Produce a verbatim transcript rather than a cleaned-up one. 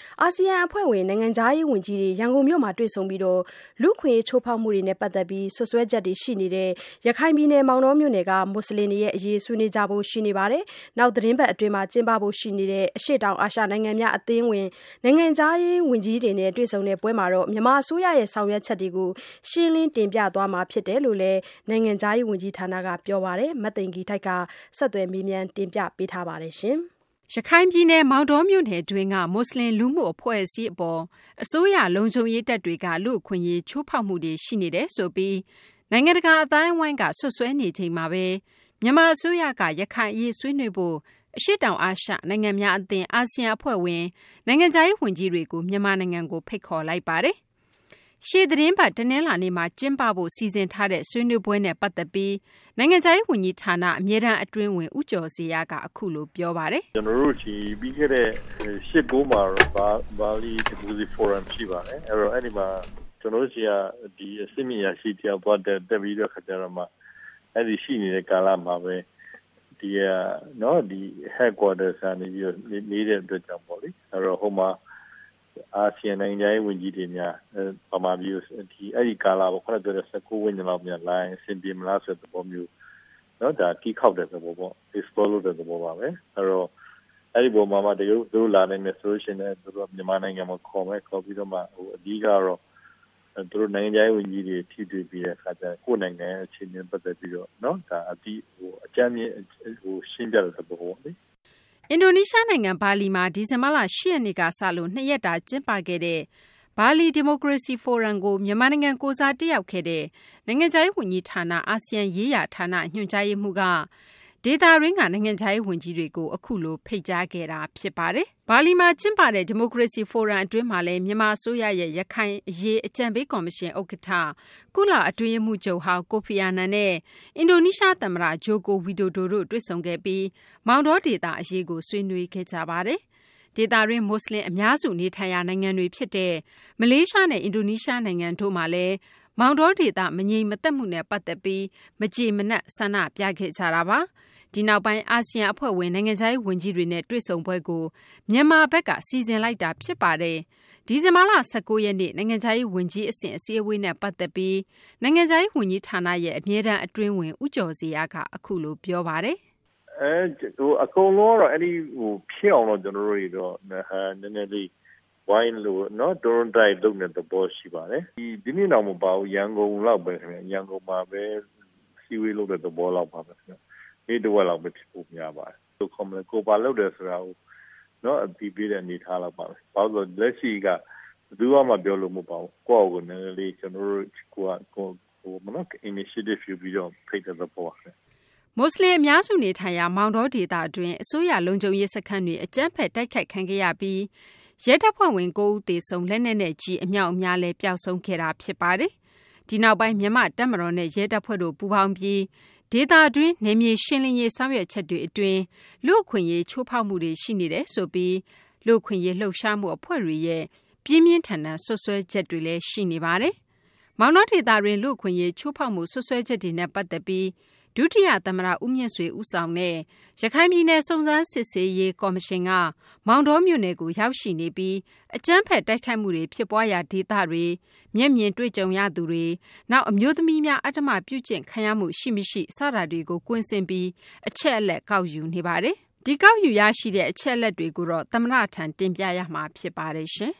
အာဆီယံအဖွဲ့ဝင်နိုင်ငံခြားရေးဝန်ကြီးတွေရန်ကုန်မြို့မှာတွေ့ဆုံပြီးလူ့အခွင့်အရေးချိုးဖောက်မှုတွေနဲ့ပတ်သက်ပြီးစွပ်စွဲချက်တွေရှိနေတဲ့ရခိုင်ပြည်နယ်မောင်တောမြို့နယ်ကမွတ်ဆလင်တွေရဲ့အရေးဆွေးနွေးကြဖို့ရှိနေပါတယ်။နောက်သတင်းပတ်အတွင်းကျင်းပဖို့ရှိနေတဲ့အရှေ့တောင်အာရှနိုင်ငံများအသင်းဝင်နိုင်ငံခြားရေးဝန်ကြီးတွေနဲ့တွေ့ဆုံတဲ့ပွဲမှာမြန်မာအစိုးရရဲ့ဆောင်ရွက်ချက်တွေကိုရှင်းလင်းတင်ပြသွားမှာဖြစ်တယ်လို့လည်းနိုင်ငံခြားရေးဝန်ကြီးဌာနကပြောပါတယ်။မသိင်္ဂီထိုက်ကဆက်သွယ်မေးမြန်းတင်ပြပေးထားပါတယ်။ရခိုင်ပြည်နယ်မောင်တောမြို့နယ်တွင်းကမွတ်စလင်လူမှုအဖွဲ့အစည်းအပေါ်အစိုးရလုံခြုံရေးတပ်တွေကလူ့အခွင့်အရေးချိုးဖောက်မှုတွေရှိနေတယ်ဆိုပြီးနိုင်ငံတကာအတိုင်းအဝိုင်းကဆွဆွဲနေချိန်မှာပဲမြန်မာအစိုးရကရခိုင်အရေးဆွေးနွေးဖို့အရှေ့တောင်အာရှနိုင်ငံများအသင်းအာဆီယံအဖွဲ့ဝင်နိုင်ငံခြားရေးဝန်ကြီးတွေကိုမြန်မာနိုင်ငံကိုဖိတ်ခေါ်လိုက်ပါတယ်။ရှေ့သတင်းပတ်တနင်္လာနေ့မှာကျင်းပဖို့စီစဉ်ထားတဲ့ဆွေးနွေးပွဲနဲ့ပတ်သက်ပြီးနိုင်ငံခြားရေးဝန်ကြီးဌာနအမြဲတမ်းအတွင်းဝင်ဦးကျော်စေရကအခုလိုပြောပါတယ်။ကျွန်တော်တို့ဒီပြီးခဲ့တဲ့ရှစ်ကိုမှာဘာလီဒီမိုကရေစီဖိုရမ်ရှိပါတယ်။အဲ့တော့အဲ့ဒီမှာကျွန်တော်တို့စီကဒီအစစ်မြစ်ရရှိတယောက်သွားတဲ့တက်ပြီးတော့ခါကြတော့မှအဲ့ဒီရှိနေတဲ့ကာလမှာပဲဒီကနော်ဒီ headquarters ကနေပြီးတော့နေတဲ့အတွက်ကြောင့်ပေါ့လေအဲ့တော့ဟိုမှာအာဆီယံနိုင်ငံရေးဝန်ကြီးတွေများပမာပြီးဒီအဲ့ဒီကာလပေါ့ခဏပြောတဲ့၁၉ဝန်းကျင်လောက်များလိုင်းအဆင်ပြေမလားဆိုတဲ့သဘောမျိုးနော်ဒါတီးခောက်တဲ့သဘောပေါ့ explore လုပ်တဲ့သဘောပါပဲအဲ့တော့အဲ့ဒီပုံမှာမှတကယ်သူတို့လာနိုင်မယ်ဆိုရှင်လည်းသူတို့မြန်မာနိုင်ငံမှာခေါ်မယ်ခေါ်ပြီးတော့မှဟိုအဓိကတော့သူတို့နိုင်ငံရေးဝန်ကြီးတွေထိတွေ့ပြီးတဲ့အခါကျကိုယ်နိုင်ငံရဲ့အခြေအနေပတ်သက်ပြီးတော့နော်ဒါအပြီးဟိုအကြမ်းမြင့်ဟိုရှင်းပြတဲ့သဘောပေါ့လေအင်ဒိုနီးရှားနိုင်ငံဘာလီမှာဒီဇင်ဘာလ၈ရက်နေ့ကစလို့နှစ်ရက်တာကျင်းပခဲ့တဲ့ဘာလီဒီမိုကရေစီဖိုရမ်ကိုမြန်မာနိုင်ငံကိုစားတက်ရောက်ခဲ့တဲ့နိုင်ငံခြားရေးဝန်ကြီးဌာနအာဆီယံရေးရာဌာနညွှန်ကြားရေးမှူးကဒေတာရင်းကနိုင်ငံခြားရေးဝန်ကြီးတွေကိုအခုလိုဖိတ်ကြားခဲ့တာဖြစ်ပါတယ်။ဘာလီမှာကျင်းပတဲ့ဒီမိုကရေစီဖိုရမ်အတွင်းမှာလည်းမြန်မာအစိုးရရဲ့ရခိုင်အရေးအကြံပေးကော်မရှင်ဥက္ကဋ္ဌကုလအတွင်းရေးမှူးချုပ်ဟောင်းကိုဖီအာနန်နဲ့အင်ဒိုနီးရှားသမ္မတဂျိုကိုဝီဒိုဒိုတို့တွေ့ဆုံခဲ့ပြီးမောင်တောဒေသအရေးကိုဆွေးနွေးခဲ့ကြပါတယ်။ဒေတာရင်းမွတ်စလင်အများစုနေထိုင်ရာနိုင်ငံတွေဖြစ်တဲ့မလေးရှားနဲ့အင်ဒိုနီးရှားနိုင်ငံတို့မှာလည်းမောင်တောဒေသမငြိမ်မသက်မှုနဲ့ပတ်သက်ပြီးမကြေမနက်ဆန္ဒပြခဲ့ကြတာပါ။ဒီနောက်ပိုင်းအာဆီယံအဖွဲ့ဝင်နိုင်ငံခြားရေးဝန်ကြီးတွေနဲ့တွေ့ဆုံပွဲကိုမြန်မာဘက်ကစီစဉ်လိုက်တာဖြစ်ပါတယ်။ဒီဇင်ဘာလ၁၉ရက်နေ့နိုင်ငံခြားရေးဝန်ကြီးအဆင့်အစည်းအဝေးနဲ့ပတ်သက်ပြီးနိုင်ငံခြားရေးဝန်ကြီးဌာနရဲ့အမြဲတမ်းအတွင်းဝင်ဦးကျော်စေရကအခုလိုပြောပါတယ်။အဲဟိုအကုန်လုံးတော့အဲ့ဒီဟိုဖြစ်အောင်တော့ကျွန်တော်တို့တော့နည်းနည်းလေးဝိုင်းလို့နော်ဒွန်တိုင်းလုပ်နေတဲ့ဘောရှိပါတယ်။ဒီဒီနေ့တော့မပါဘူးရန်ကုန်လောက်ပဲခင်ဗျရန်ကုန်မှာပဲစီဝေးလုပ်တဲ့ဘောလောက်ပါပဲခင်ဗျဒီတော့လောက်ပဲဖြစ်ဖို့များပါတယ်။သူကွန်မန်ကိုပါလုပ်တယ်ဆိုတာကိုနော်အပြီးပြတဲ့အနေထားလောက်ပါပဲ။ဘာလို့လဲလက်ရှိကဘယ်သူမှပြောလို့မပေါ့။ကိုယ့်ကိုယ်နဲ့လေးကျွန်တော်တို့ကိုကကိုဟိုမနော် initiative ယူပြီးတော့ဖိတ်တဲ့ဘောပါ။မွတ်စလင်အများစုနေထိုင်ရာမောင်တောဒေသအတွင်းအစိုးရလုံခြုံရေးစခန်းတွေအကြမ်းဖက်တိုက်ခိုက်ခံခဲ့ရပြီးရဲတပ်ဖွဲ့ဝင်၉ဦးသေဆုံးလက်နက်နဲ့ကြီးအမြောက်အများလဲပျောက်ဆုံးခဲ့တာဖြစ်ပါတယ်။ဒီနောက်ပိုင်းမြန်မာတပ်မတော်နဲ့ရဲတပ်ဖွဲ့တို့ပူးပေါင်းပြီးဒေသတွင်းနေမြေရှင်းလင်းရေးဆောင်ရွက်ချက်တွေအတွင်းလူ့အခွင့်အရေးချိုးဖောက်မှုတွေရှိနေတယ်ဆိုပြီးလူ့အခွင့်အရေးလှုပ်ရှားမှုအဖွဲ့တွေရဲ့ပြင်းပြင်းထန်ထန်ဆွဆွဲချက်တွေလည်းရှိနေပါတယ်။မောင်တောဒေသတွင်လူ့အခွင့်အရေးချိုးဖောက်မှုဆွဆွဲချက်တွေနဲ့ပတ်သက်ပြီးဒုတိယသမ္မတဦးမြင့်ဆွေဦးဆောင်တဲ့ရခိုင်ပြည်နယ်စုံစမ်းစစ်ဆေးရေးကော်မရှင်ကမောင်တောမြို့နယ်ကိုရောက်ရှိနေပြီးအကြမ်းဖက်တိုက်ခိုက်မှုတွေဖြစ်ပွားရာဒေသတွေမျက်မြင်တွေ့ကြုံရသူတွေနောက်အမျိုးသမီးများအဓမ္မပြုကျင့်ခံရမှုရှိမရှိစတာတွေကိုကွင်းဆင်းပြီးအချက်အလက်ကောက်ယူနေပါတယ်။ဒီကောက်ယူရရှိတဲ့အချက်အလက်တွေကိုတော့သမ္မတထံတင်ပြရမှာဖြစ်ပါတယ်ရှင်။